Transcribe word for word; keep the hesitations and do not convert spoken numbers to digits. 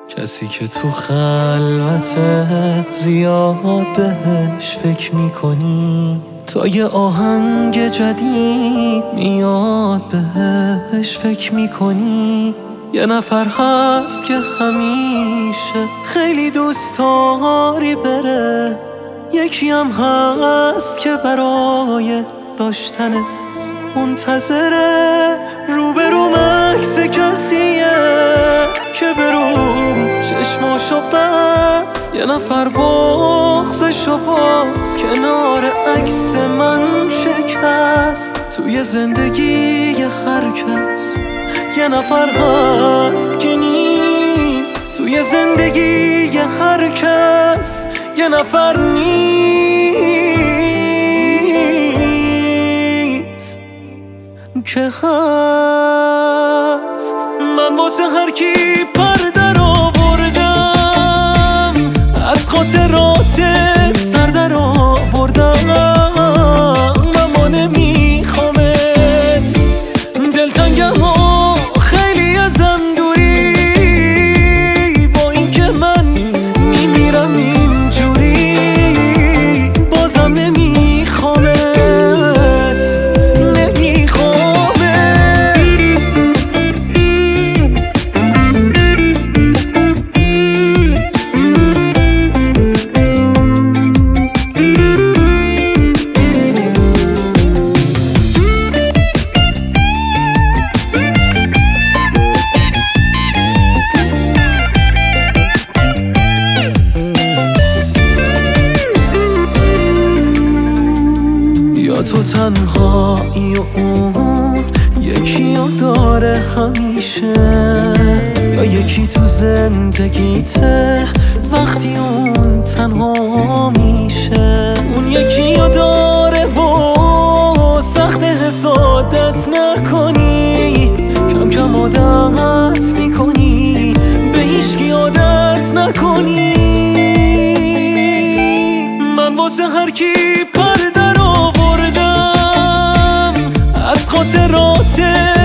کسی که تو خلوته زیاد بهش فکر میکنی، تا یه آهنگ جدید میاد بهش فکر میکنی. یه نفر هست که همیشه خیلی دوست داری بره، یکی هم هست که برای داشتنت منتظره. روبروم عکس کسیه که برو چشماشو بست، یه نفر بغضشو باز کنار عکس من شکست. توی زندگی هر کس یه نفر هست که نیست، توی زندگی هر کس یه نفر نیست که هست. من واسه هر کی پر در آوردم، از خاطراتت سر در آوردم. اما نمیخوامت، دلتنگم و خیلی ازم دوری، با این که من میمیرم اینجوری. بازم نمیخوامت، تو تنهایی و اون یکی رو داره همیشه، یا یکی تو زندگیته وقتی اون تنها میشه. اون یکی رو داره و سخت حسادت نکنی، کم کم عادت میکنی به هیچکی عادت نکنی. من واسه هر کی پر در آوردم، از خاطرات